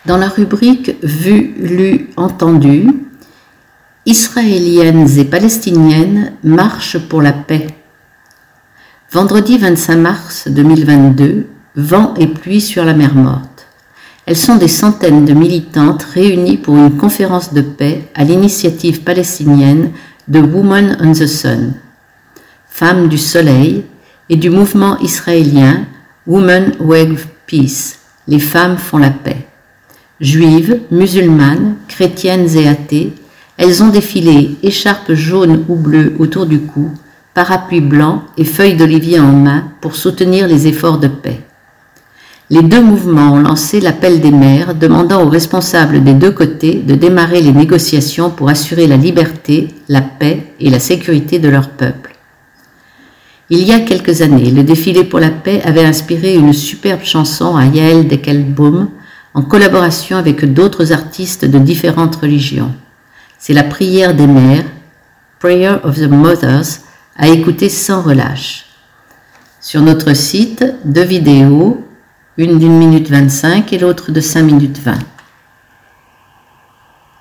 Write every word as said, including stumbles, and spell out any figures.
Dans la rubrique Vu, lu, entendu, Israéliennes et Palestiniennes marchent pour la paix. Vendredi vingt-cinq mars deux mille vingt-deux, vent et pluie sur la mer Morte. Elles sont des centaines de militantes réunies pour une conférence de paix à l'initiative palestinienne de Women on the Sun, Femmes du Soleil, et du mouvement israélien Women Wave Peace, les femmes font la paix. Juives, musulmanes, chrétiennes et athées, elles ont défilé écharpes jaunes ou bleues autour du cou, parapluie blanc et feuilles d'olivier en main pour soutenir les efforts de paix. Les deux mouvements ont lancé l'appel des mères, demandant aux responsables des deux côtés de démarrer les négociations pour assurer la liberté, la paix et la sécurité de leur peuple. Il y a quelques années, le défilé pour la paix avait inspiré une superbe chanson à Yael Dekelbaum en collaboration avec d'autres artistes de différentes religions. C'est la prière des mères, Prayer of the Mothers, à écouter sans relâche. Sur notre site, deux vidéos, une d'une minute vingt-cinq et l'autre de cinq minutes vingt.